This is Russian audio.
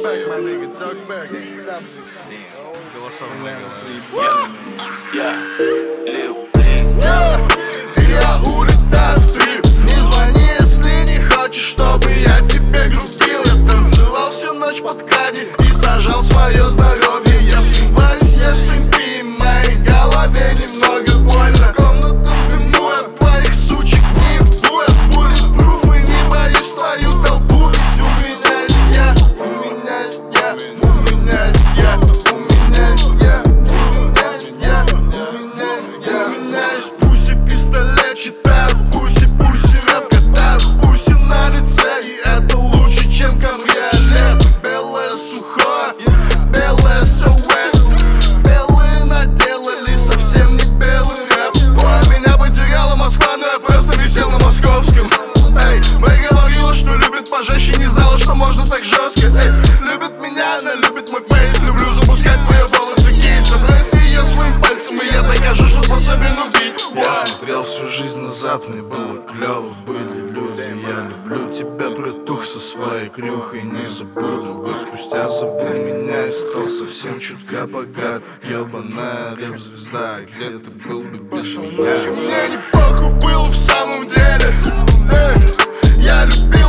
back, my nigga, talk back. Я улетаю в стрип. Не звони, если не хочешь, чтобы я тебе грубил. Я танцевал всю ночь под кади и сажал свое здоровье. Я сливаюсь, я в симпи, в моей голове немного больно. Комнату дыму от твоих сучек, не ебу, я bulletproof и не боюсь твою толпу. Ведь у меня есть я, у меня есть я, у меня есть я, у меня есть я, у меня есть я, у меня есть я. У меня есть пуси, пистолет, читаю пуси, пуси, рэп катаю пуси на лице. И это лучше, чем кабриолет. Белое сухое, белое so wet. Белые наделали совсем не белый рэп. Ой, меня потеряла Москва, но я просто висел на московском. Эй, Мэй говорила, что любит пожестче, не знала, что можно так жестко. Эй, любит меня, она любит мой фейс. Люблю запускать твои волосы кейс. Затрайся ее своим пальцем, и я докажу, что способен убить. Я смотрел всю жизнь назад, мне было клево, были люди. Я люблю тебя, братух, со своей крюхой не забуду. Год спустя забыл меня и стал совсем чутка богат. Ёбаная рэп-звезда, где ты был бы без меня? Мне не похуй было в самом деле. Я любил